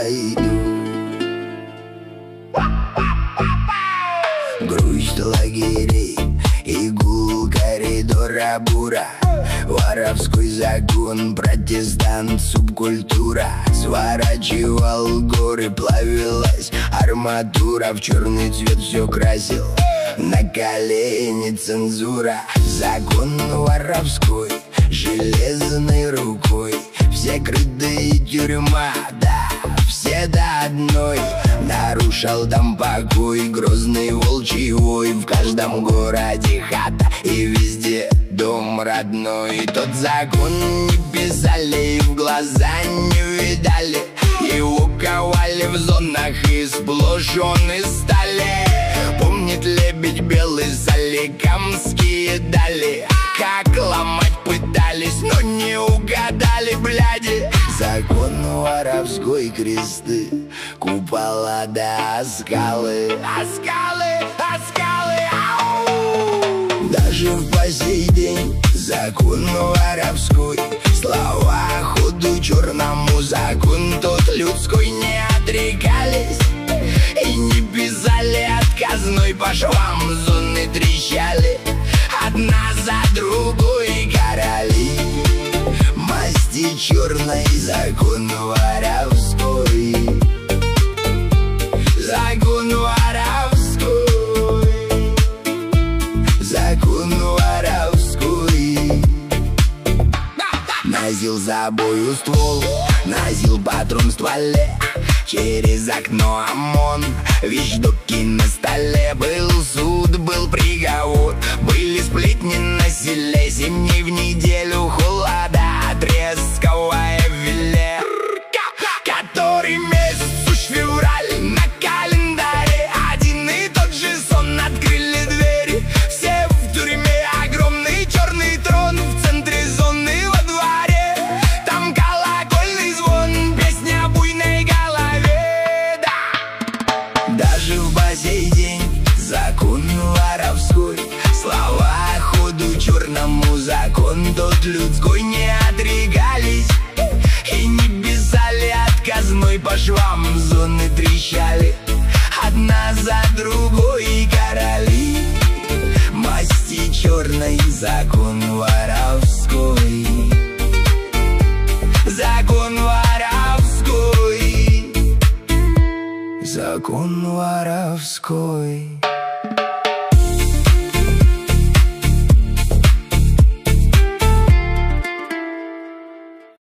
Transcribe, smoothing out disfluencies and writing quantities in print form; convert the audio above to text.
найду. Грусть лагерей и гул коридора бура, воровской закон, протестант, субкультура. Сворачивал горы, плавилась арматура, в черный цвет все красил на колени цензура. Закон воровской, железной рукой, все крытые тюрьма, да, все до одной. Нарушал там покой, грозный волчий вой, в каждом городе хата и везде дом родной. Тот закон не писали и в глаза не видали, его ковали в зонах и сплошь он из стали. Помнит лебедь белый, соликамские дали, как ломать пытались, но не угадали, бляди. Закон воровской, кресты, купола да скалы, ау! Даже по сей день закон воровской, слова ходу черному закон тот людской не отрекались и не писали отказной по швам, зоны трещали одна за другой короли. Масти черной закон воровской, закон воровской, закон воровской. Носил с собою ствол, носил патрон в стволе, через окно ОМОН, вещдоки на столе. Был суд, был приговор, были сплетни на селе, 7 дней в неделю холода, тресковое филе. Который месяц уж февраль на календаре, один и тот же сон, открыли двери, все в тюрьме, огромный черный трон в центре зоны во дворе. Там колокольный звон, песня о буйной голове, да. Даже в по сей день закон воровской, слова ходу черному закон тот людской не отрекались и не писали отказной по швам, зоны трещали одна за другой короли. Масти черной закон воровской, закон воровской, закон воровской.